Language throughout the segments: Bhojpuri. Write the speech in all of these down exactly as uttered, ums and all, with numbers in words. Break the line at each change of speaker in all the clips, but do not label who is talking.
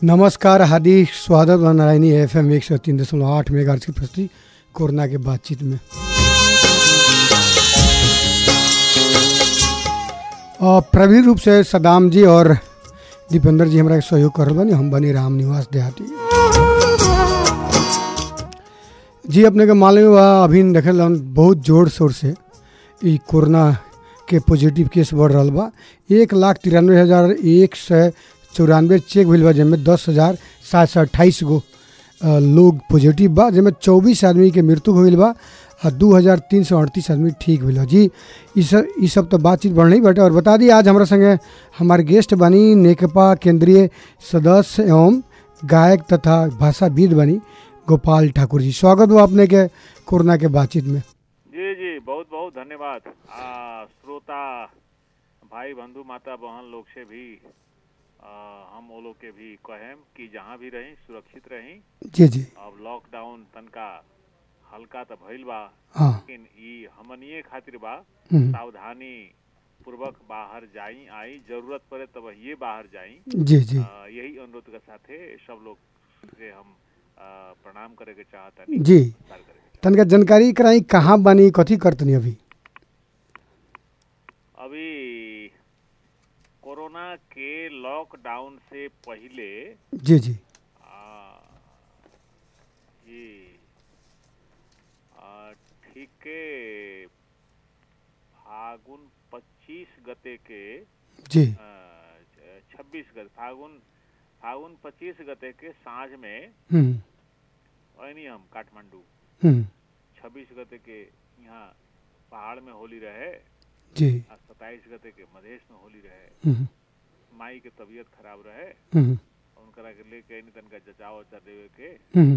नमस्कार, हार्दिक स्वागत बा नारायणी एफ एम एक सौ तीन दशमलव आठ मेगाहर्ट्ज की प्रस्तुति कोरोना के बातचीत में। और प्रवीण रूप से सदाम जी और दीपेंद्र जी हमारा सहयोग कर बनी। हम बनी राम निवास देहाती जी। अपने के मालूम बा अभी देखे बहुत जोर शोर से ई कोरोना के पॉजिटिव केस बढ़ रहा बा। एक लाख तिरानवे हज़ार एक सौ चौरानवे चेक भइल बा, जिसमें दस हज़ार सात सौ अट्ठाईस गो लोग पॉजिटिव बा, जिसमें चौबीस आदमी के मृत्यु होइल बा और दो हज़ार तीन सौ अड़तीस आदमी ठीक भइल बा। जी इस ई सब तो बातचीत बढ़ बाटे। और बता दी आज हमारे संगे हमारे गेस्ट बनी नेकपा केंद्रीय सदस्य एवं गायक तथा भाषाविद बनी गोपाल ठाकुर जी। स्वागत बा अपने के कोरोना के बातचीत में।
जी जी बहुत बहुत धन्यवाद। श्रोता भाई बंधु माता बहन लोग से भी आ, हम वो लोग के भी कहें कि जहाँ भी रहीं सुरक्षित रहीं।
जी जी।
अब लॉकडाउन तनका हल्का तो भइल बा,
हाँ।
लेकिन ई हमनिए खातिर बा, सावधानी पूर्वक बाहर जाई आई, जरूरत पड़े तब ये बाहर जाई।
जी जी।
आ, यही अनुरोध के साथे सब लोग से हम आ, प्रणाम करे के चाहता
जी। तनका जानकारी कराई कहाँ बनी, कथी करतनी अभी?
अभी कोरोना के लॉकडाउन से पहले
जी जी
आ, ये ठीक के फागुन पच्चीस गते के
जी
छब्बीस गते फागुन फागुन पच्चीस गते के सांझ में ऐनी हम काठमांडू छब्बीस गते के यहाँ पहाड़ में होली रहे
जी।
सत्ताईस गते के मधेश में होली रहे। माई के तबीयत खराब रहे, उनकरा के लेके तनका जचाव वचा देवे के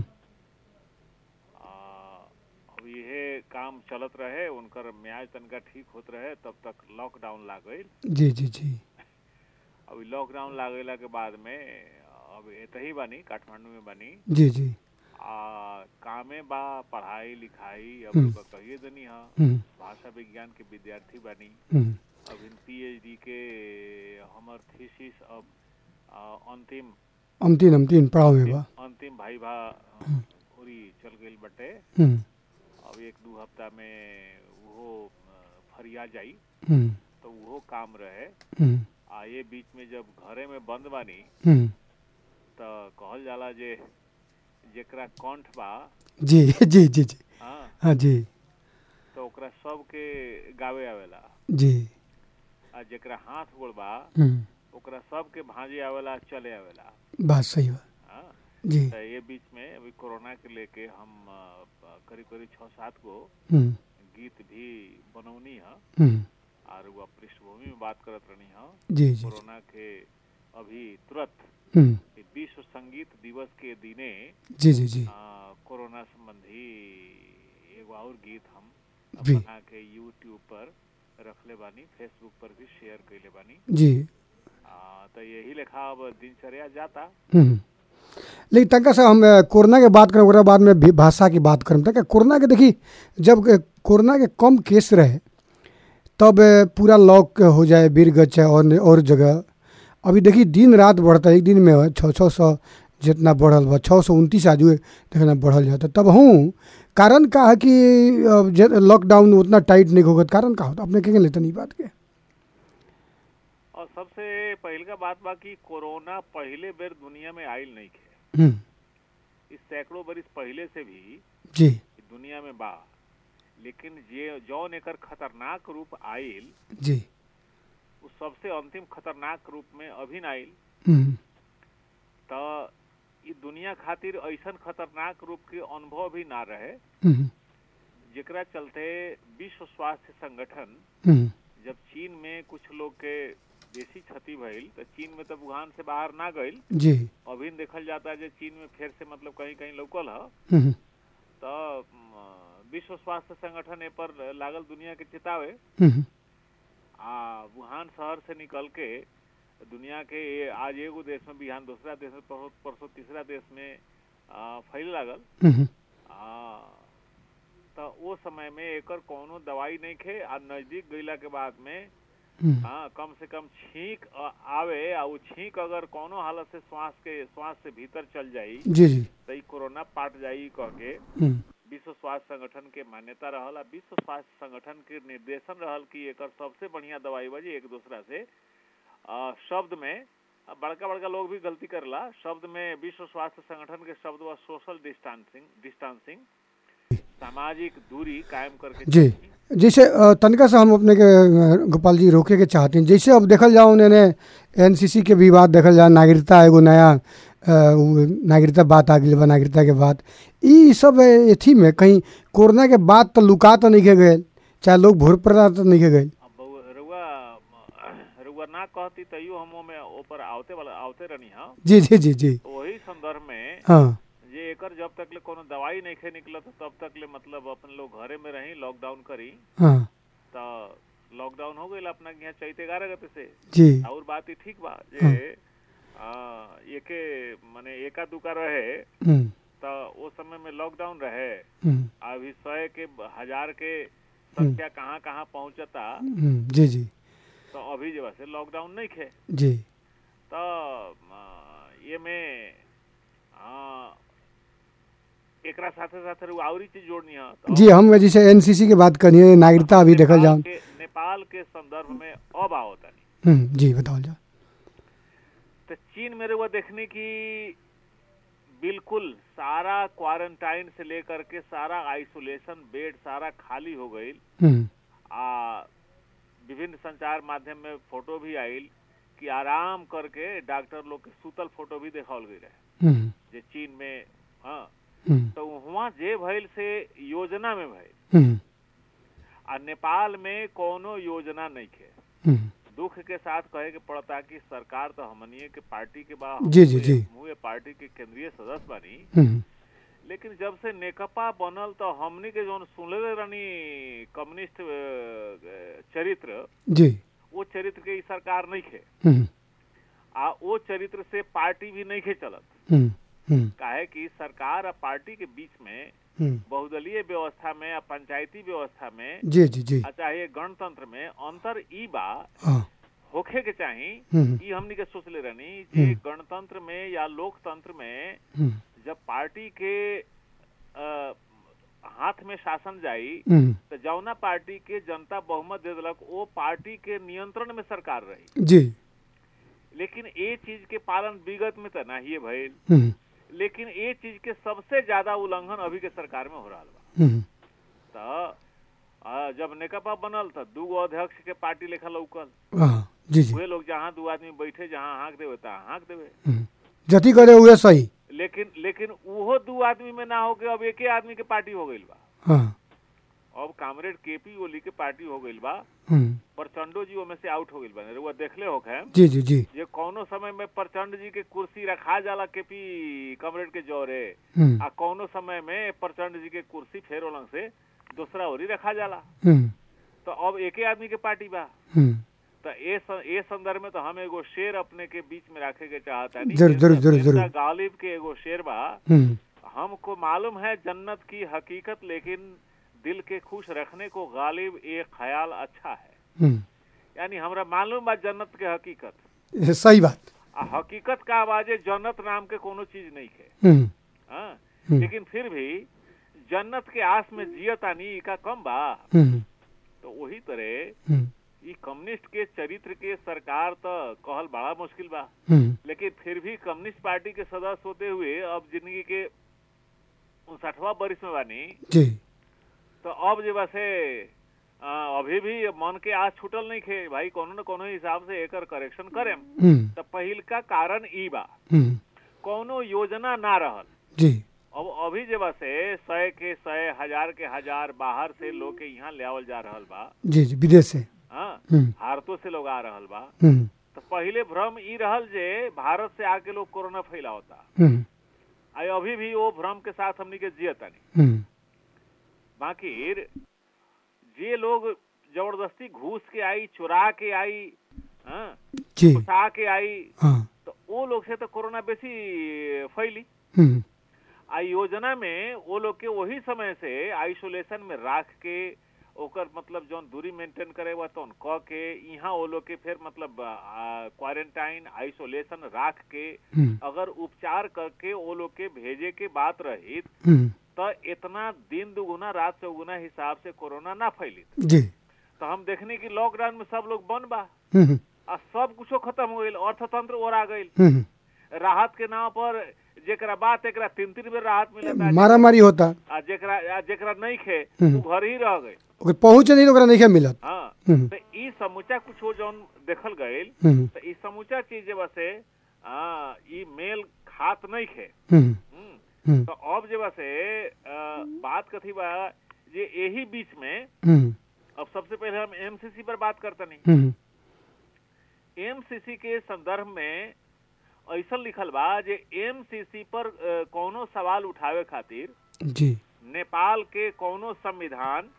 अब ये काम चलत रहे, उनकर म्याज तनका ठीक होत रहे, तब तक लॉकडाउन लाग गई।
जी जी जी।
अभी लॉकडाउन लागेला के बाद में अब एतही बानी काठमांडू में बानी।
जी जी।
आ, कामे बा पढ़ाई लिखाई अब लोग कहिए दनी हा, भाषा विज्ञान के विद्यार्थी बानी। अब इन पीएचडी के हमर थीसिस अब अंतिम
अंतिम अंतिम पढ़ाओ में बा
अंतिम भाई भा पूरी चल गई बटे। अब एक दो हफ्ता में वो फरिया जाई तो वो काम रहे। आ ये बीच में जब घरे में बंद बानी तो कहल जाला जे जेकरा कंठ बा
जी जी जी जी
हाँ
हाँ जी
तो ओकरा सब के गावे आवेला
जी।
आ जेकरा हाथ गोड़ बा ओकरा सब के भांजे आवेला, चले आवेला।
बात सही बा।
हाँ
जी।
तो ये बीच में अभी कोरोना के लेके हम करीब करीब छः सात गो गीत भी बनौनी है और वो पृष्ठभूमि में बात करत रहनी है।
जी जी।
कोरोना के अभी तुरंत विश्व संगीत दिवस के दिने
जी जी जी
कोरोना संबंधी एगो और गीत हम
जी
बना के यूट्यूब पर रखले बानी, फेसबुक पर भी शेयर कैले बानी।
जी
आ, तो यही लेखा अब दिनचर्या जाता।
लेकिन तनका से हम कोरोना के बात करें, ओकरा बाद में भाषा की बात करें। तक कोरोना के देखी जब कोरोना के कम केस रहे तब पूरा लॉक हो जाए बीरगंज और और जगह। अभी देखी दिन रात बढ़ता है, एक दिन में छः छः सौ जितना बढ़ल बा, छः सौ उनतीस आज देखना बढ़ल जाता। तब हूँ कारण का है कि लॉकडाउन उतना टाइट नहीं होगा, कारण का होता अपने क्या लेते नहीं बात के?
और सबसे पहले का बात बा कि कोरोना पहले बेर दुनिया में आयल नहीं थे। इस सैकड़ों बरिस पहले से भी
जी
दुनिया में बा, लेकिन जे जौन एकर खतरनाक रूप आयल
जी
उस सबसे अंतिम खतरनाक रूप में अभी आयल। तो ये दुनिया खातिर ऐसा खतरनाक रूप के अनुभव भी ना रहे, जेकरा चलते विश्व स्वास्थ्य संगठन जब चीन में कुछ लोग के देशी क्षति भइल तो चीन में तो वुहान से बाहर ना गइल
जी।
अभी देखल जाता है जो चीन में फिर से मतलब कहीं कहीं लौकल है। तो विश्व स्वास्थ्य संगठन ए पर लागल दुनिया के चेतावे आ वुहान शहर से निकल के दुनिया के आज एगो देश में बिहान दूसरा देश में परसों तीसरा देश में फैले लागल। तो वो समय में एकर कोनो दवाई नहीं खे आ नजदीक गईला के बाद में हाँ, कम से कम छींक आवे आ उ छींक अगर कोनो हालत से श्वास के श्वास से भीतर चल जाई
जी जी
तो ई कोरोना पाट जाई कह के विश्व स्वास्थ्य संगठन के मान्यता रहल। विश्व स्वास्थ्य संगठन के निर्देशन रहल कि एकर सबसे बढ़िया दवाई बा एक दूसरा से आ, शब्द में बड़का बड़का लोग भी गलती करला। शब्द में विश्व स्वास्थ्य संगठन के शब्द बा सोशल डिस्टेंसिंग डिस्टेंसिंग सामाजिक दूरी कायम करके
जी। जैसे तनिका से हम अपने के गोपाल जी रोके के चाहते हैं, जैसे अब देखल जाओ उन्होंने एनसीसी के भी बात देखल जाए, नागरिकता एगो नया नागरिकता बात आ गई बा, नागरिकता के बाद ई सब एथी में कहीं कोरोना के बाद तो लुका तो नहीं के गए, चाहे लोग भोर पर तो नहीं के गए।
ना कहती तैयो हम में ऊपर आवते वाला आवते रहनी। हां
जी जी जी जी
वही संदर्भ में
हां
जे एकर जब तक ले कोनो दवाई नहीं खे निकलत तब तक ले मतलब अपन लोग घरे में रही, लॉकडाउन करी।
हां
तो लॉकडाउन हो गइल अपना यहाँ चैते ग्यारह गते से
जी।
और बात ही ठीक बा जे आ एके माने एका दुका रहे तो वो समय में लॉकडाउन रहे। अभी सौ के हजार के संख्या कहां कहां पहुंचता।
जी जी
तो अभी जब से लॉकडाउन नहीं खे
जी
तो ये में एकरा साथे साथे आउरी चीज जोड़नी है तो
जी। हम जैसे एनसीसी के बात करिए, नागरिकता अभी देखल जाओ
नेपाल के संदर्भ में अब आवता
नहीं जी बताओ जाओ
तो चीन में वो देखने की बिल्कुल सारा क्वारंटाइन से लेकर के सारा आइसोलेशन बेड सारा खाली हो गई। आ विभिन्न संचार माध्यम में फोटो भी आयल कि आराम करके डॉक्टर लोग के सुतल फोटो भी देखाल गई रहे जे चीन में। हाँ तो वहाँ जे भइल से योजना में भइल आ नेपाल में कोनो योजना नहीं खे। दुख के साथ कहे के पड़ता कि सरकार तो हमनिए के पार्टी के बा
जी जी जी
मुँह पार्टी के केंद्रीय सदस्य बनी, लेकिन जब से नेकपा बनल तो हमनी के जो सुनले रहनी कम्युनिस्ट चरित्र
जी
वो चरित्र के सरकार नहीं खे आ वो चरित्र से पार्टी भी नहीं खे चलत। काहे कि सरकार और पार्टी के बीच में बहुदलीय व्यवस्था में या पंचायती व्यवस्था में
जी जी जी
चाहे गणतंत्र में अंतर ई बा होखे के चाही। ई हमनी के सोचले रहनी कि गणतंत्र में या लोकतंत्र में जब पार्टी के आ, हाथ में शासन जाई तो जौना पार्टी के जनता बहुमत दे दिलक वो पार्टी के नियंत्रण में सरकार रही
जी। लेकिन
ये चीज के पालन विगत में तो नहीं भइल, लेकिन ये चीज के सबसे ज्यादा उल्लंघन अभी के सरकार में हो रहा बा। तो जब नेकपा बनल तो दू गो अध्यक्ष के पार्टी लेखा लौकल वे लोग जहाँ दू आदमी बैठे जहाँ हाँक देवे तहाँ हाँक देवे
जति करे हुए सही।
लेकिन लेकिन वो दू आदमी में ना हो के अब एक आदमी के पार्टी हो गई बा।
हाँ।
अब कामरेड केपी ओली के पार्टी हो गई बा, प्रचंडो जी में से आउट हो गई बा। वो देखले हो के
जी जी जी
ये कौनो समय में प्रचंड जी के कुर्सी रखा जाला केपी कामरेड के जोरे आ कौनो समय में प्रचंड जी के कुर्सी फेर ओलंग से दूसरा ओरी रखा जाला। तो अब एक आदमी के पार्टी बा। तो ए संदर्भ में तो हम एगो शेर अपने के बीच में रखे के चाहता नहीं।
जरूर जरूर जरूर जरूर
गालिब के एगो शेर बा, हमको मालूम है जन्नत की हकीकत लेकिन दिल के खुश रखने को गालिब एक ख्याल अच्छा है। यानी हमरा मालूम बा जन्नत के हकीकत
सही बात।
आ हकीकत का आवाजे जन्नत नाम के कोनो चीज नहीं है। हाँ लेकिन फिर भी जन्नत के आस में जियतानी का कम बा। तो वही तरह ई कम्युनिस्ट के चरित्र के सरकार तो कहल बड़ा मुश्किल बा, लेकिन फिर भी कम्युनिस्ट पार्टी के सदस्य होते हुए अब जिंदगी के उनसठवा बरिस में बानी
जी।
तो अब जब से अभी भी मन के आज छूटल नहीं खे भाई कोनो न कोनो हिसाब से एकर करेक्शन करेम। तो पहिल का कारण ई बा कोनो योजना ना रहल
जी।
अब अभी जब से सौ के सौ हजार के हजार बाहर से लोग के यहाँ ले जा रहल बा
जी जी विदेश से।
हाँ भारतों से लोग आ रहल बा। तो पहले भ्रम ई रहल जे भारत से आके लोग कोरोना फैलावता आई अभी भी वो भ्रम के साथ हमनी के जियतानी। बाकी जे लोग जबरदस्ती घूस के आई चुरा के आई घुसा के आई तो वो लोग से तो कोरोना बेसी फैली। आ योजना में वो लोग के वही समय से आइसोलेशन में रख के ओकर मतलब जौन दूरी मेंटेन करे वह तौन क के यहाँ वो लोग के फिर मतलब क्वारंटाइन आइसोलेशन राख के अगर उपचार करके वो लोग के भेजे के बात रही तो इतना दिन दुगुना रात चौगुना हिसाब से कोरोना ना फैली
जी।
तो हम देखने की लॉकडाउन में सब लोग बन बा आ सब कुछ खत्म हो गई, अर्थतंत्र और आ गई, राहत के नाम पर जेकरा बात एकरा तीन तीन बेर राहत मिलता,
मारा मारी होता,
आ जेकरा जेकरा नहीं खे वो घर ही रह गए,
ओके पहुंचे नहीं तो ओकरा नहीं मिलत।
हाँ तो ई समूचा कुछ हो जौन देखल गए तो ई समूचा चीज बसे हाँ ई मेल खात नहीं खे। तो अब जे बसे बात कथी बा जे यही बीच में अब सबसे पहले हम एमसीसी पर बात करते नहीं। एमसीसी के संदर्भ में ऐसा लिखल बा जे एमसीसी पर कोनो सवाल उठावे खातिर
जी
नेपाल के कोनो संविधान,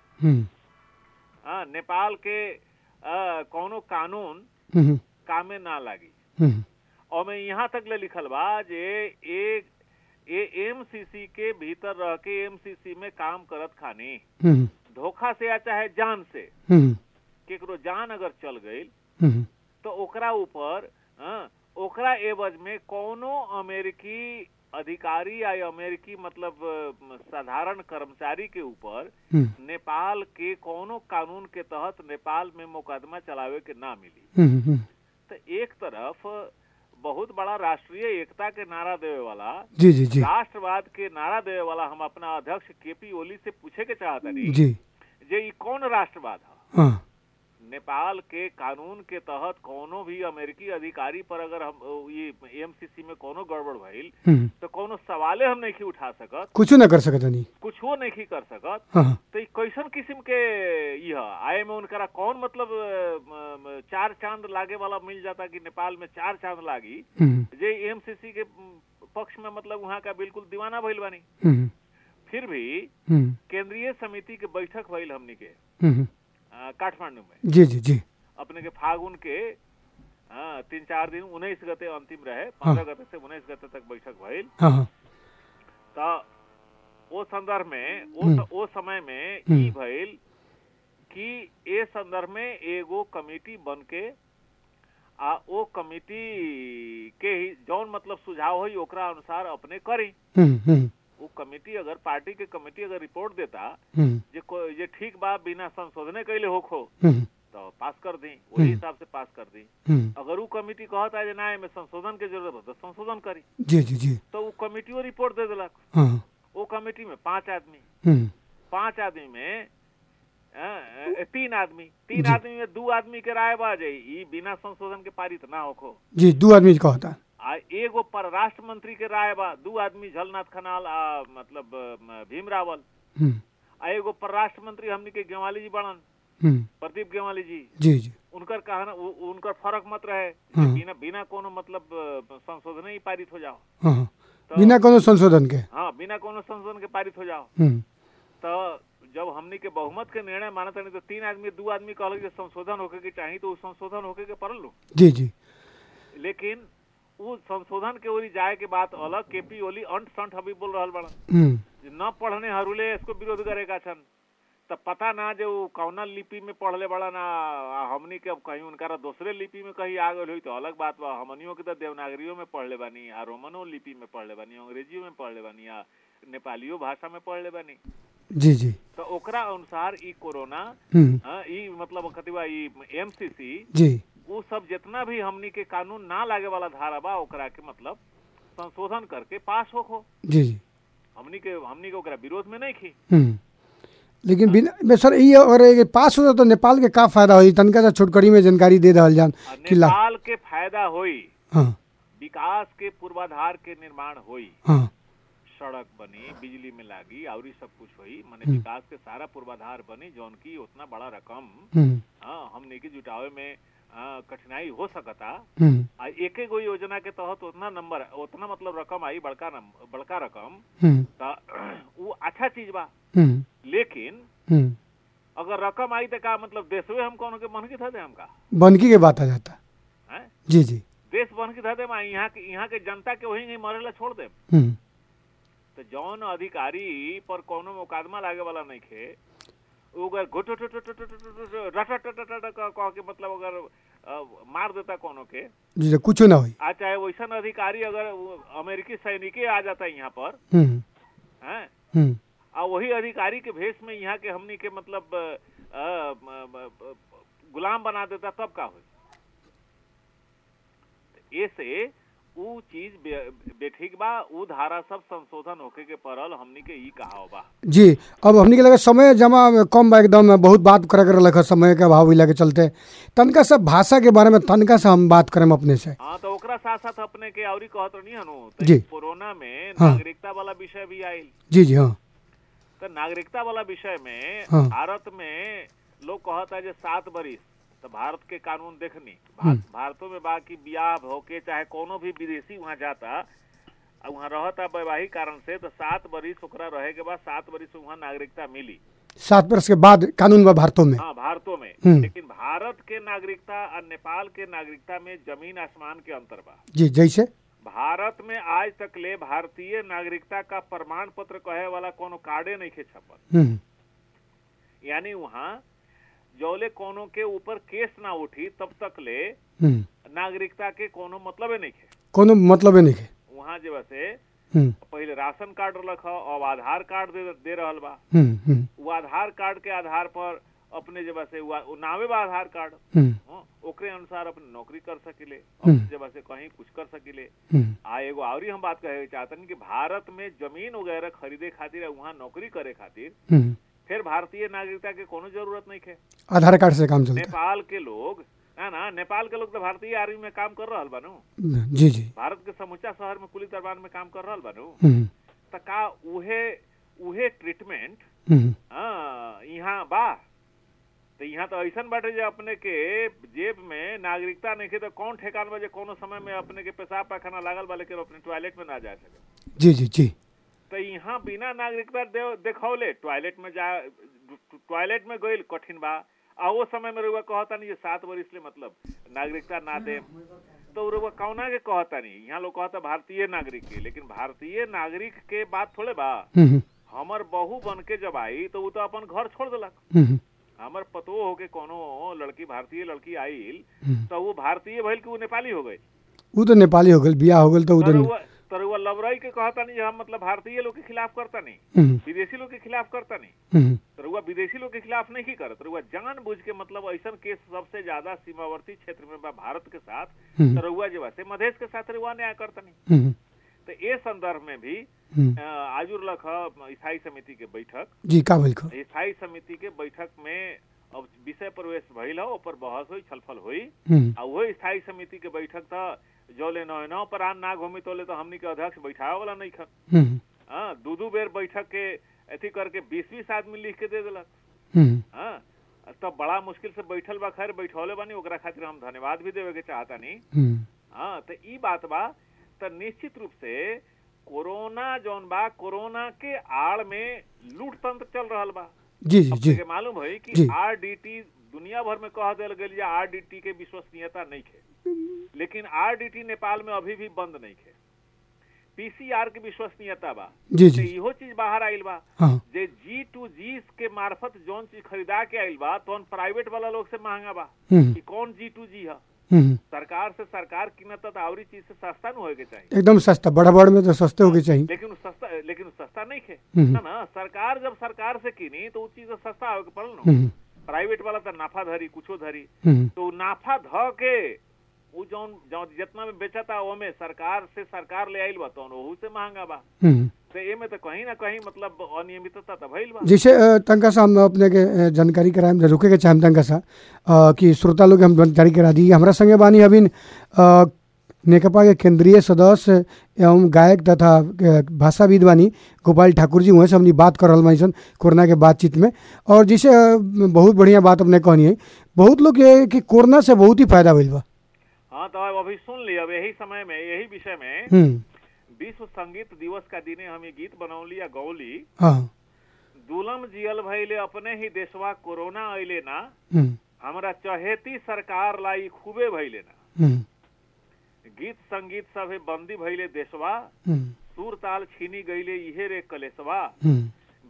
हाँ नेपाल के आ, कोनो कानून कामे ना लागी। और मैं यहाँ तक ले लिखल बा जे एक ए एमसीसी के भीतर रह के एमसीसी में काम करत खानी धोखा से या चाहे जान से केकरो जान अगर चल गई तो ओकरा ऊपर ओकरा एवज में कोनो अमेरिकी अधिकारी या अमेरिकी मतलब साधारण कर्मचारी के ऊपर नेपाल के कोनो कानून के तहत नेपाल में मुकदमा चलावे के ना मिली। तो एक तरफ बहुत बड़ा राष्ट्रीय एकता के नारा देवे वाला,
जी जी जी,
राष्ट्रवाद के नारा देवे वाला हम अपना अध्यक्ष केपी ओली से पूछे के चाहता नहीं
जी
जे ई कौन राष्ट्रवाद है?
हाँ।
नेपाल के कानून के तहत कोनो भी अमेरिकी अधिकारी पर अगर हम ये एमसीसी में कोनो गड़बड़ भइल तो कोनो सवाले हम नहीं उठा सकत,
कुछ ना कर सकत, नहीं
कुछ हो नहीं कर सकत।
हाँ।
तो कैसन किस्म के यह आए में उनका कौन मतलब चार चांद लागे वाला मिल जाता कि नेपाल में चार चांद लागी जे एमसीसी के पक्ष में मतलब वहाँ का बिल्कुल दीवाना भइल बानी। फिर भी केंद्रीय समिति के बैठक भइल हमनी के काठमांडू में,
जी जी जी,
अपने के फागुन के आ, तीन चार दिन उन्नीस गते अंतिम रहे, पंद्रह गते से उन्नीस गते तक बैठक भइल। तो वो संदर्भ में वो, वो समय में ई भइल कि ए संदर्भ में एगो कमेटी बन के आ वो कमेटी के ही जौन मतलब सुझाव होई ओकरा अनुसार अपने करी। वो कमेटी अगर पार्टी के कमेटी अगर रिपोर्ट देता जे ये ठीक बा बिना संशोधन कैले होखो तो पास कर दी, वही हिसाब से पास कर दी। अगर वो कमेटी कहता है ना में संशोधन के जरूरत हो तो संशोधन करी,
जी जी जी,
तो वो कमेटी वो रिपोर्ट दे दिलक। वो कमेटी में पांच आदमी, पांच आदमी में आ, तीन आदमी तीन आदमी में दो आदमी के राय बा जाई बिना संशोधन के पारित ना होखो
जी, दो आदमी कहता
आ एगो परराष्ट्र मंत्री के राय बा, दो आदमी झलनाथ खनाल आ मतलब भीम रावल, आ एगो परराष्ट्र मंत्री हमनी के गेवाली जी बड़न, प्रदीप गेवाली जी,
जी जी,
उनकर कहना उनकर फर्क मत रहे बिना बिना कोनो मतलब संशोधन ही पारित हो जाओ,
तो बिना कोनो संशोधन के,
हाँ बिना कोनो संशोधन के पारित हो जाओ। तो जब हमनी के बहुमत के निर्णय मानत नहीं तो तीन आदमी दो आदमी कहल कि संशोधन होके के चाहिए तो संशोधन होके के पड़ल लो, जी जी। लेकिन वो संशोधन के ओरी जाए के बात अलग, केपी ओली अंट संट अभी बोल रहा बड़ा न पढ़ने हरूले इसको विरोध करेगा छन, तब पता ना जो कौना लिपि में पढ़ले बड़ा ना हमनी के अब कहीं उनका दूसरे लिपि में कहीं आ गई हुई तो अलग बात बा। हमनियों के तो देवनागरियों में पढ़ले बानी, आ रोमनो लिपि में पढ़ले बानी, अंग्रेजियों में पढ़ले बानी, आ नेपालियों भाषा में पढ़ले बानी, जी जी। तो ओकरा अनुसार ई कोरोना ई मतलब कतिबा ई एमसीसी जी वो सब जितना भी हमनी के कानून ना लागे वाला धारा बा ओकरा के मतलब संशोधन करके पास होखो, जी जी। हमनी के हमनी के ओकरा विरोध में नहीं की,
लेकिन बिना सर ये अगर पास हो तो नेपाल के का फायदा होई? तनका सा छोटकड़ी में जानकारी दे दहल जान
कि नेपाल के फायदा होई, हाँ। विकास के पूर्वाधार के निर्माण होई, हाँ। सड़क बनी, बिजली में लागी और सब कुछ हुई, माने विकास के सारा पूर्वाधार बनी जौन की उतना बड़ा रकम हाँ हमने की जुटावे में आ, कठिनाई हो सकता। एक एक योजना के तहत उतना नंबर उतना मतलब रकम आई बड़का बड़का रकम वो अच्छा चीज बा, लेकिन अगर रकम आई तो का मतलब देशवे हम कौन के बनकी था दे हमका
बनकी के बात आ जाता है, जी जी।
देश बनकी था दे यहाँ के यहाँ के जनता के वही नहीं मरेला छोड़ दे, तो जौन अधिकारी पर कोनो मुकदमा लागे वाला नहीं खे अगर घुट कह के मतलब अगर मार देता कोनो के
जी कुछ ना होई
आ चाहे वैसा अधिकारी अगर अमेरिकी सैनिक आ जाता यहाँ पर हैं आ वही अधिकारी के भेष में यहाँ के हमनी के मतलब गुलाम बना देता तब का हो। ऐसे ऊ चीज बेठीक बा, ऊ धारा सब संशोधन होके के परल हमनी के ई कहा बा।
जी अब हमनी के लगे समय जमा कम बा, एकदम बहुत बात करे कर लगा समय के अभाव इला के चलते तनका सब भाषा के बारे में तनका से हम बात करें अपने से।
हाँ तो ओकरा साथ साथ अपने के औरी कहत नहीं हनु
जी
कोरोना में
हाँ।
नागरिकता वाला विषय भी आयल।
जी जी हाँ
तो नागरिकता वाला विषय में
हाँ।
भारत में लोग कहता है जो सात बरिस तो भारत के कानून देखनी भारतों में बाकी ब्याह होके चाहे कोनो भी विदेशी वहाँ जाता वहाँ रहता वैवाहिक कारण से तो सात बरिस ओकरा रहे के बाद सात बरिस वहाँ नागरिकता मिली।
सात वर्ष के बाद कानून बा भारतों में।
हाँ भारतों में, लेकिन भारत के नागरिकता और नेपाल के नागरिकता में जमीन आसमान के अंतर बा।
जी जैसे
भारत में आज तक ले भारतीय नागरिकता का प्रमाण पत्र कहे वाला कोनो कार्डे नहीं खे छपल, यानी वहाँ जौले कोनो के ऊपर केस ना उठी तब तक ले नागरिकता के कोनो मतलब नहीं है,
कोनो मतलब नहीं है।
वहाँ जो वैसे पहले राशन कार्ड रखा अब आधार कार्ड दे, दे रहल बा। वो आधार कार्ड के आधार पर अपने जब से नावे बा आधार कार्ड ओकरे अनुसार अपने नौकरी कर सकिले, जब से कहीं कुछ कर सकिले। आ एगो आवरी हम बात कहे चाहतन कि भारत में जमीन वगैरह खरीदे खातिर वहाँ नौकरी करे खातिर फिर भारतीय नागरिकता के कोनो जरूरत नहीं है,
आधार कार्ड से काम चलता।
नेपाल के लोग है ना, नेपाल के लोग तो भारतीय आर्मी में काम कर रहा बानू।
जी जी
भारत के समूचा शहर में कुली दरबार में काम कर रहा बानू। तो का उहे उहे ट्रीटमेंट यहाँ बा। तो यहाँ तो ऐसा बाटे जो अपने के जेब में नागरिकता नहीं है तो कौन ठेकान बजे कोनो समय में अपने के पेशाब पैखाना लागल बा लेकिन अपने टॉयलेट में ना जा सके।
जी जी जी
तो यहाँ बिना नागरिकता देखौले टॉयलेट में जा टॉयलेट में गइल कठिन बा। आ वो समय में रुआ कहता नहीं सात वर्ष ले मतलब नागरिकता ना दे तो रुआ कौना के कहता नहीं। यहाँ लोग कहता भारतीय नागरिक के, लेकिन भारतीय नागरिक के बात थोड़े बा। हमर बहू बन के जब आई तो वो तो अपन घर छोड़ दिलक। हमर पतो हो के कोनो लड़की भारतीय लड़की आईल तो वो भारतीय भइल कि वो नेपाली हो गई,
वो तो नेपाली हो गई, बियाह हो गई तो उधर
तरुआ लवराई के कहता नहीं हम मतलब भारतीय लोग के खिलाफ करता नहीं, विदेशी लोग के खिलाफ करता नहीं। तरुआ विदेशी लोग के खिलाफ नहीं करता, तरुआ जान बुझ के मतलब ऐसा केस सबसे ज्यादा सीमावर्ती क्षेत्र में भारत के साथ तरुआ जो है मधेश के साथ रुआ न्याय करता नहीं। तो ये संदर्भ में भी आजुर लख स्थायी समिति के बैठक
जी का भइल
स्थायी समिति के बैठक में अब विषय प्रवेश भइल हो ऊपर बहस हुई छलफल हुई। आ वही स्थायी समिति के बैठक था जोले नौ नौ पर आन ना घूमी तोले तो हमनी के अध्यक्ष बैठावे वाला नहीं खन। हाँ दू दू बेर बैठक के अथी करके बीस बीस आदमी लिख के दे दिलक। हाँ तब बड़ा मुश्किल से बैठल बा, खैर बैठौले बानी ओकरा खातिर हम धन्यवाद भी देवे के चाहता नहीं। हाँ तो ई बात बा तो निश्चित रूप से कोरोना जौन बा कोरोना के आड़ में लूट तंत्र चल रहा बा।
जी जी जी
मालूम है कि आरडीटी दुनिया भर में कह दिल गई आरडीटी के विश्वसनीयता नहीं है, लेकिन आरडीटी नेपाल में अभी भी बंद नहीं है। पीसीआर की विश्वसनीयता बा
जी जी
इहो चीज बाहर आइल बा।
हाँ।
जे जी टू जी के मार्फत जौन चीज खरीदा के आइल बा तो प्राइवेट वाला लोग से महंगा बा कि कौन जी टू जी है। सरकार से सरकार कीमत तो आवरी चीज से सस्ता न होए के चाहिए,
एकदम सस्ता बड़ा बड़ में तो सस्ते होके चाहिए,
लेकिन सस्ता लेकिन सस्ता नहीं है ना ना। सरकार जब सरकार से कीनी तो वो चीज सस्ता होके पड़ल न। प्राइवेट वाला तो नाफा धरी कुछो धरी तो नाफा ध के वो जौन जौन जितना में बेचता वो में सरकार से सरकार ले आइल बा तो वहू से महंगा बा। तो ये में तो कहीं ना कहीं मतलब अनियमितता तो भइल बा।
जैसे तंका सा हम अपने के जानकारी कराएम रुके के चाहेम तंका सा कि श्रोता लोग हम जानकारी करा दी। हमरा संगे बानी अभी नेकपा के केंद्रीय सदस्य एवं गायक तथा भाषाविद बानी गोपाल ठाकुर जी, वहीं से हमने बात कर रहा बानी सन कोरोना के बातचीत में। और जिसे बहुत बढ़िया बात अपने कहनी है, बहुत लोग ये कि कोरोना से बहुत ही फायदा भइल बा।
हाँ तो अभी सुन ली, अब यही समय में यही विषय में विश्व संगीत दिवस का दिने हम ये गीत बनौली या गौली।
हाँ।
दुलम जियल भइले अपने ही देशवा कोरोना अइले ना, हमरा चहेती सरकार लाई खूबे भइले ना। गीत संगीत सभे बंदी भइले देशवा, सुर ताल छीनी गईले इहे रे कलेसवा।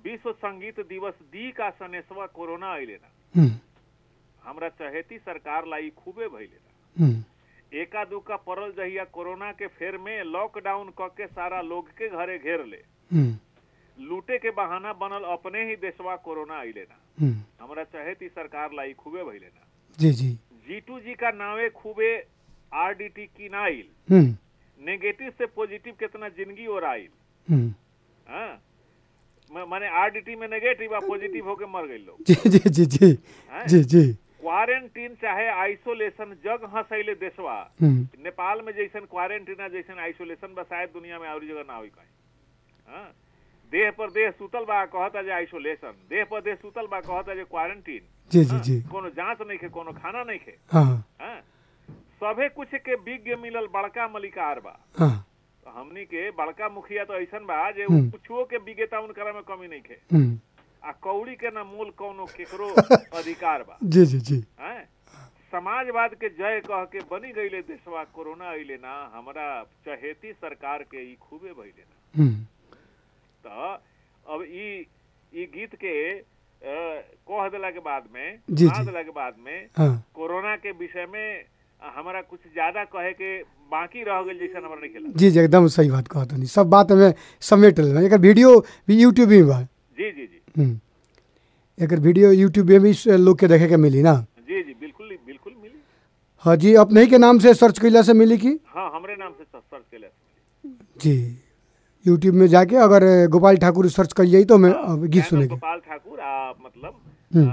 विश्व संगीत दिवस दी का सनेसवा कोरोना अइले ना हमरा चहेती सरकार लाई खूबे भइले ना एका दुका परल जहिया कोरोना के फेर में लॉकडाउन क के सारा लोग के घरे घेर ले लूटे के बहाना बनल अपने ही देशवा कोरोना अइले ना हमरा चहेती सरकार लाई खूबे भइले ना
जी जी
जीटू जी का नावे खूबे आरडीटी की नाइल नेगेटिव से पॉजिटिव कितना जिंदगी और आइल हाँ माने आरडीटी में नेगेटिव आ पॉजिटिव होके मर गए लोग
जी जी जी जी जी जी
क्वारंटीन चाहे आइसोलेशन जग हंसैले देशवा नेपाल में जैसन क्वारंटीन जैसन आइसोलेशन बस शायद दुनिया में और जगह ना होई कहीं हाँ देह पर देह सुतल बा कहता जे आइसोलेशन देह पर देह सुतल बा कहता जे क्वारंटीन
जी जी जी
कोनो जांच नहीं खे कोनो खाना नहीं खे
हाँ
हाँ सभे कुछ के विज्ञ मिलल बड़का मलिकार बा
हाँ
हमनी के बड़का मुखिया तो ऐसन बा जे कुछो के विज्ञता उनकरा में कमी नहीं खे आ कौड़ी के ना मूल कोनो केकरो अधिकार बा
जी जी जी
हैं समाजवाद के जय कह के बनी गईले देशवा कोरोना अइले ना हमरा चहेती सरकार के ई खूबे भइले ना तो अब ई ई गीत के कह देला के बाद में कह देला के बाद में कोरोना के विषय में हमारा कुछ ज्यादा कहे के बाकी रह गई जैसा हमारा नहीं खेला
जी जी एकदम सही बात कहत नहीं सब बात में समेट ले एकर वीडियो भी यूट्यूब में बा
जी जी जी
एकर वीडियो यूट्यूब में भी लोग के देखे के मिली ना
जी जी बिल्कुल बिल्कुल मिली
हाँ जी अपने ही के नाम से सर्च कैला से मिली की
हाँ हमरे नाम से सर्च कैला से
जी यूट्यूब में जाके अगर गोपाल ठाकुर सर्च कर जाई तो मैं गीत सुनेंगे
गोपाल ठाकुर मतलब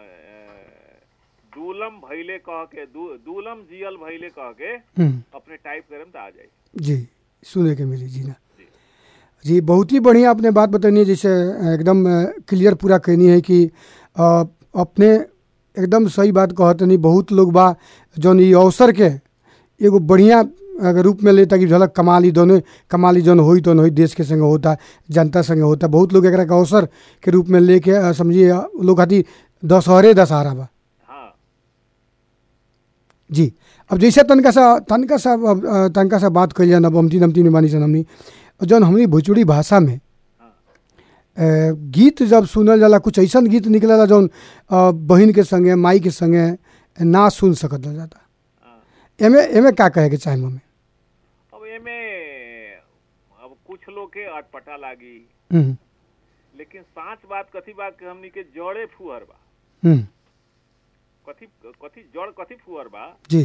दूलम भैले कह के दू, दूलम जियल भैले कह के अपने टाइप करम तो आ जाए
जी सुने के मिली जी ना जी, जी बहुत ही बढ़िया आपने बात बतानी है जैसे एकदम क्लियर पूरा कहनी है कि आ, अपने एकदम सही बात कहते नहीं बहुत लोग बा जौन ये अवसर के एगो बढ़िया अगर रूप में लेता कि झलक कमाली दोनों कमाली जौन होई तो नहीं देश के संगे होता जनता संगे होता बहुत लोग एक अवसर के रूप में लेके समझिए लोग खाती दशहरे दशहरा बा जी अब जैसे तनका सा तनका सा तनका सा बात कल जाना बमती नमती निमानी से हमनी जौन हमनी भोजपुरी भाषा में ए, गीत जब सुनल जाला कुछ ऐसा गीत निकलेला जौन बहन के संगे माई के संगे ना सुन सकत जाता एमे एमे का कहे के चाहे मम्मी
अब एमे अब कुछ लोग के अटपटा लागी लेकिन साच बात कथी बात के हमनी के जड़े फुहर बा कथी कथी जड़ कथी फुहर बा
जी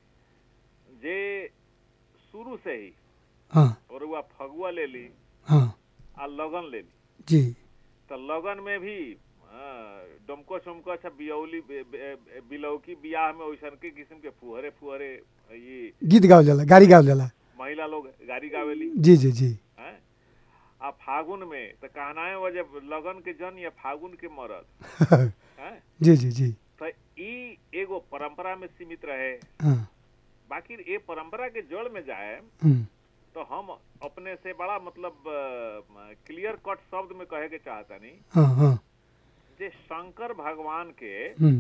जे शुरू से ही
हाँ
और वह फगुआ ले ली
हाँ
आ लगन ले ली
जी
तो लगन में भी डमको चमको अच्छा बियौली बिलौकी बियाह में वैसन के किस्म के फुहरे फुहरे ये
गीत गावल जाला गाड़ी गावल जाला
महिला लोग गाड़ी गावेली
जी जी जी
हैं आ फागुन में तो कहनाए वजह लगन के जन या फागुन के मरद हैं
जी जी जी
तो ई एगो परंपरा में सीमित रहे
हाँ
बाकी ये परंपरा के जड़ में जाए तो हम अपने से बड़ा मतलब क्लियर कट शब्द में कहे के चाहता नहीं
हाँ हाँ
जे शंकर भगवान के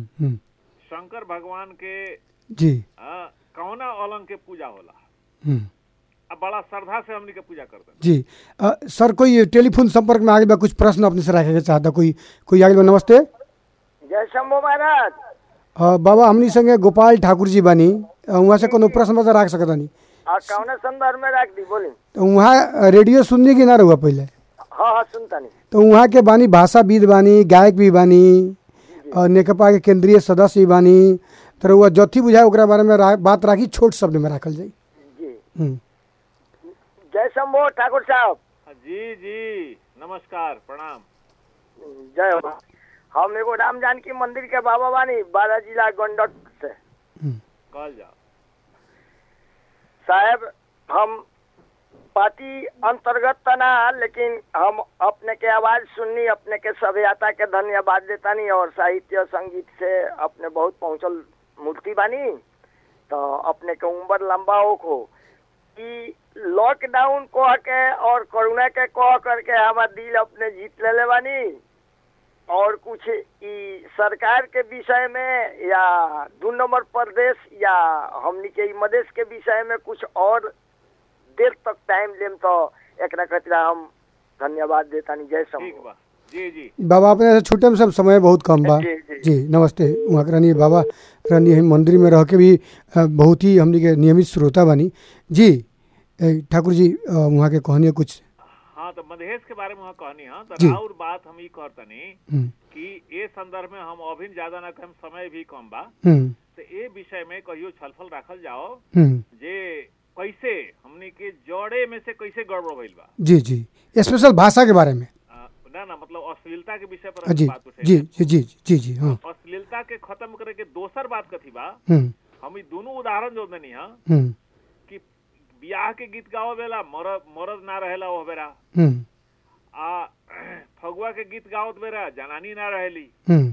शंकर भगवान के
जी
कौना अलंग के पूजा होला अब बड़ा श्रद्धा से हमनी के पूजा करते
जी आ, सर कोई टेलीफोन संपर्क में आगे बा कुछ प्रश्न अपने से रखे के चाहता कोई कोई आगे बा नमस्ते
जय शंभो महाराज
बाबा हमनी संगे गोपाल ठाकुर जी बानी वहाँ से कोनो प्रश्न बता रख सकता नहीं
आ कौन संदर्भ में रख दी बोली
तो वहाँ रेडियो सुनने की ना रहुआ पहले
हाँ हाँ सुनता नहीं
तो वहाँ के बानी भाषाविद बानी गायक भी बानी और नेकपा के केंद्रीय सदस्य भी बानी तो वह जथी बुझाए ओकरा बारे में रा, बात राखी छोट शब्द में रखल जाए
जी जय शंभो ठाकुर साहब
जी जी नमस्कार प्रणाम
जय हो हम एगो राम जानकी मंदिर के बाबा बानी बारह जिला गंडक से
कल जाओ
साहब हम पार्टी अंतर्गत तना लेकिन हम अपने के आवाज सुननी अपने के सभ्यता के धन्यवाद देता नहीं और साहित्य संगीत से अपने बहुत पहुंचल मूर्ति बानी तो अपने के उम्र लंबा हो को कि लॉकडाउन कह के और कोरोना के कह करके हमारा दिल अपने जीत ले ले बानी और कुछ ई सरकार के विषय में या दो नंबर प्रदेश या हमनी के ई मधेश के विषय में कुछ और देर तक टाइम लेम तो एक खातिर हम धन्यवाद देता नहीं जय शंभो
जी जी
बाबा अपने छोटे में सब समय बहुत कम बा।
जी, जी।
जी नमस्ते। वहाँ के रहनी बाबा रहनी हम मंदिर में रह के भी अ, बहुत ही हमनी के नियमित श्रोता बनी। जी ए, ठाकुर जी अ, वहाँ के कहनी कुछ।
हाँ तो मधेश के बारे में वहाँ कहनी है तो
जी।
और बात हम ये कहतनी
हम्म,
कि ये संदर्भ में हम अभी ज्यादा ना कम समय भी कम बा
हम्म,
तो ये विषय में कहियो छलफल राखल जाओ
हम्म,
जे कैसे हमनी के जड़े में से कैसे गड़बड़ भइल बा।
जी जी स्पेशल भाषा के बारे में।
आ, ना ना मतलब अश्लीलता के विषय पर
अ,
हम
जी
बात उठे
जी जी जी जी जी हाँ।
अश्लीलता के खत्म करे के दोसर बात कथी बा
हम्म,
हम ई दोनों उदाहरण जो देनी है
हम्म,
कि बियाह के गीत गावे बेला मरद मरद ना रहेला वो बेरा
हम्म,
आ फगुआ के गीत गावत बेरा जनानी ना रहेली
हम्म,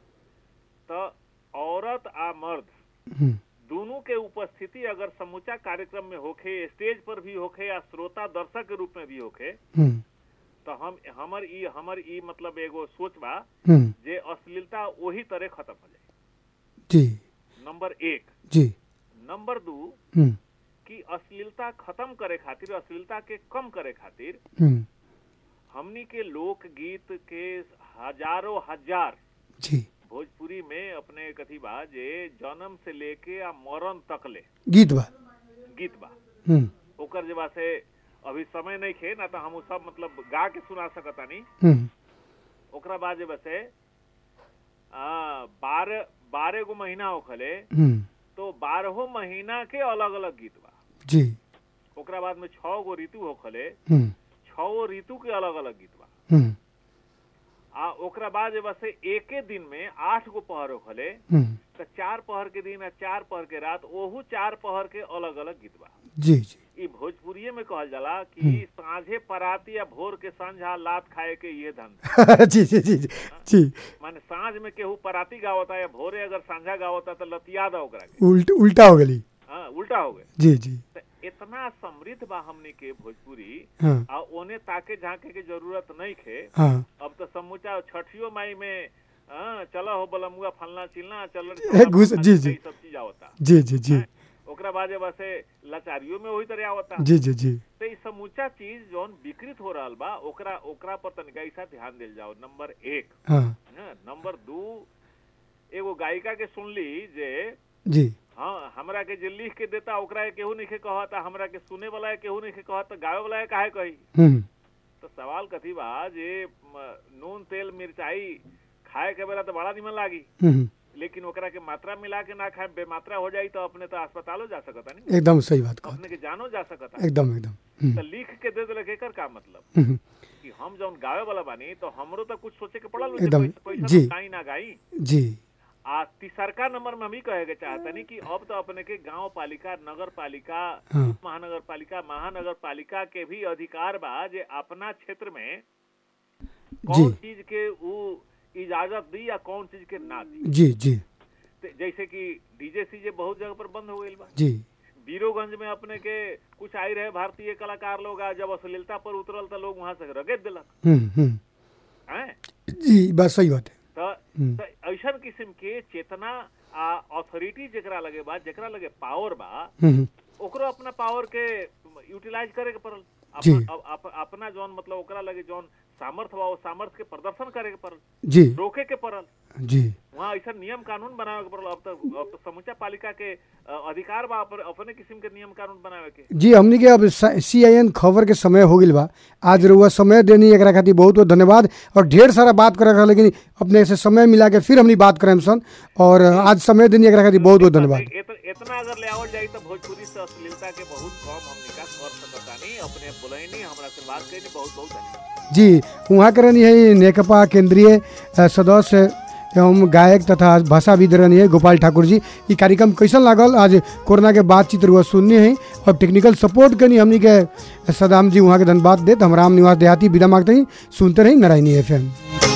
तो औरत आ मर्द
हम्म,
दोनों के उपस्थिति अगर समूचा कार्यक्रम में होखे स्टेज पर भी होखे या श्रोता दर्शक के रूप में भी होखे
हम्म,
तो हम हमर ई हमर ई मतलब एगो सोच बा
हम्म,
जे अश्लीलता वही तरह खत्म हो जाए।
जी
नंबर एक।
जी
नंबर दू
हम्म,
कि अश्लीलता खत्म करे खातिर अश्लीलता के कम करे खातिर
हम्म,
हमनी के लोकगीत के हजारों हजार
जी
भोजपुरी में अपने कथी बा जे जन्म से लेके आ मरण तक ले
गीत बा।
गीत बा
हम्म,
ओकर जे बा से अभी समय नहीं खे ना तो हम उ सब मतलब गा के सुना सकतानी।
हम्म,
ओकरा बाद जे बा से आ बारह बारह गो महीना होखले
हम्म,
तो बारहों महीना के अलग अलग गीत बा।
जी
ओकरा बाद में छह गो ऋतु होखले
हम्म,
छह गो ऋतु के अलग अलग गीत बा।
हम्म,
आ ओकरा बाद जे बा से एके दिन में आठ गो पहर होखले
हम्म,
तो चार पहर के दिन आ चार पहर के रात ओहू चार पहर के अलग अलग गीत बा।
जी जी
ई भोजपुरिये में कहल जाला कि सांझे पराती या भोर के संझा लात खाए के ये धंधा।
जी जी जी जी जी
माने सांझ में केहू पराती गावता या भोरे अगर सांझा गावता तो लतिया दा ओकरा के।
उल्ट उल्टा हो गई।
हाँ उल्टा हो गए।
जी जी
तो इतना समृद्ध बा हमने के भोजपुरी
हाँ
आ ओने ताके झांके के जरूरत नहीं खे।
हाँ
अब तो समूचा छठियो माई में हाँ चलो हो बलमुआ फलना चिलना चल
ए, घुस- जी, जी।
सब चीज आवता।
जी जी जी
ओकरा बाद जे बा से लाचारियों में वही तरह आवता।
जी जी जी
तो ई समूचा चीज जौन विकृत हो रहल बा ओकरा ओकरा पर तनिका ऐसा ध्यान देल जाओ। नंबर एक।
हाँ
हाँ, नंबर दू एगो गायिका के सुनली जे
जी
हाँ हमरा के जे लिख के देता ओकरा के केहू नहीं के कहता, हमरा के सुने वाला के केहू नहीं के कहता, गावे वाला के काहे कही।
हम्म,
तो सवाल कथी बा जे म, नून तेल मिर्चाई खाए के बेला तो बड़ा निमन लागी
हम्म,
लेकिन ओकरा के मात्रा मिला के ना खाए बेमात्रा हो जाई तो अपने तो अस्पतालो जा सकता नहीं,
एकदम सही बात कहा।
अपने के जानो जा सकता।
एकदम एकदम हम्म,
तो लिख के दे देले केकर का मतलब
हम्म,
कि हम जौन गावे वाला बानी तो हमरो तो कुछ सोचे के पड़ल
एकदम,
पैसा
जी।
गाई ना गाई।
जी
आ तीसरका नंबर में हम ही कहे के चाहतनी कि अब तो अपने के गांव पालिका नगर पालिका
हाँ।
महानगर पालिका महानगर पालिका के भी अधिकार बा जे अपना क्षेत्र में कौन चीज के उ इजाजत दी या कौन चीज के ना दी।
जी जी
ते जैसे कि डीजे सीजे बहुत जगह पर बंद हो गई बा।
जी
बीरोगंज में अपने के कुछ आई रहे भारतीय कलाकार लोग आ जब अश्लीलता पर उतरल तो लोग वहां से रगड़ दिलक
हम्म, हम्म,
हैं।
जी बात सही बात है।
तो
हम्म।
तो ऐसन किस्म के चेतना आ अथॉरिटी जेकरा लगे बा जेकरा लगे पावर बा
हम्म,
ओकरो अपना पावर के यूटिलाइज करे के पड़ल।
जी।
अपना, अप, अप, अपना जौन मतलब ओकरा लगे जौन सामर्थ्य बा वो सामर्थ्य के प्रदर्शन करे के पड़ल,
जी
रोके के पड़ल।
जी
वहाँ ऐसा नियम कानून बनावे के पड़ल। अब तो अब तो समूचा पालिका के अ, अधिकार बा अपन अपने किस्म के नियम कानून बनावे के।
जी हमनी के अब सी आई एन खबर के समय हो गई बा। आज रुआ समय देनी एकरा खातिर बहुत बहुत धन्यवाद और ढेर सारा बात करे रहा, लेकिन अपने से समय मिला के फिर हमनी बात करें सन और आज समय देनी एकरा खातिर बहुत बहुत धन्यवाद।
इत, इतना अगर ले आवल जाई तो भोजपुरी से अश्लीलता के बहुत कम हमनी का कर सकतानी। अपने बुलाईनी हमरा से बात कईनी, बहुत बहुत धन्यवाद।
जी वहाँ के रहनी है नेकपा केंद्रीय अ, सदस्य एवं गायक तथा भाषाविद रहनी है गोपाल ठाकुर जी। ये कार्यक्रम कैसन लागल आज कोरोना के बातचीत रुआ सुननी है और टेक्निकल सपोर्ट करनी हमनी के सदाम जी वहाँ के धन्यवाद देत। हम राम निवास देहाती विदा मांगते ही सुनते रही नारायणी एफ एम।